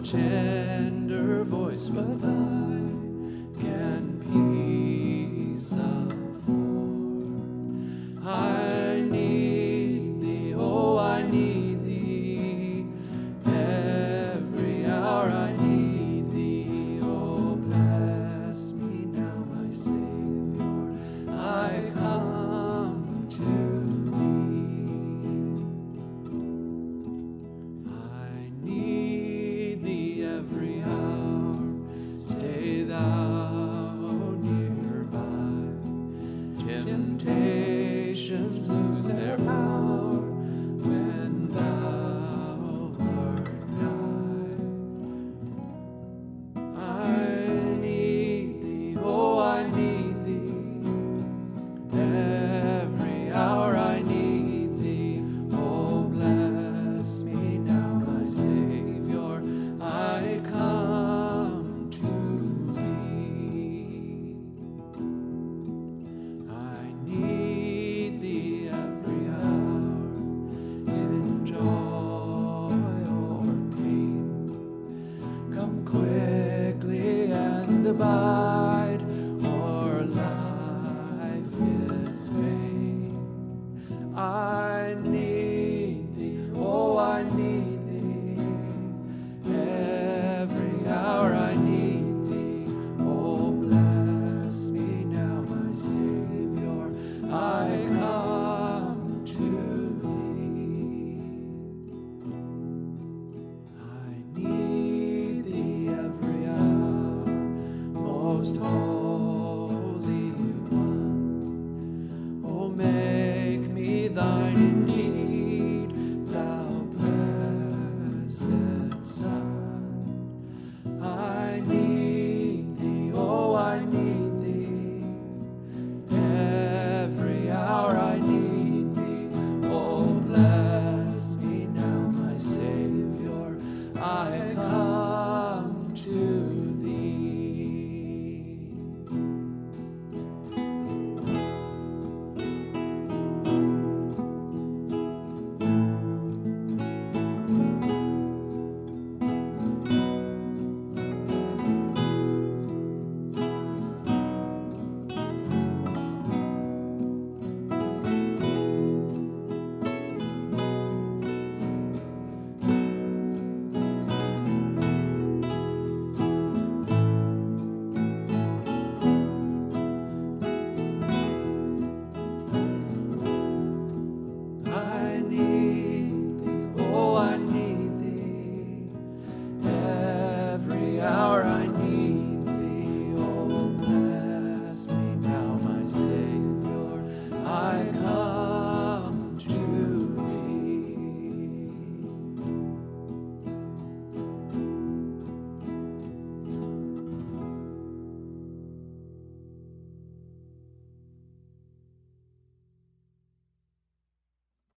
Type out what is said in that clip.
tender voice, but thine can peace afford. I need thee, oh, I need thee. Every hour I need thee. Oh, bless me now, my Savior. I come to thee. I need thee every hour. Stay thou nearby. Temptations lose their power when thou art nigh. I need thee, oh, I need thee. Every hour I need thee. Oh, bless me now, my Savior. I come to thee. I need thee every hour, in joy or pain. Come quickly and abide.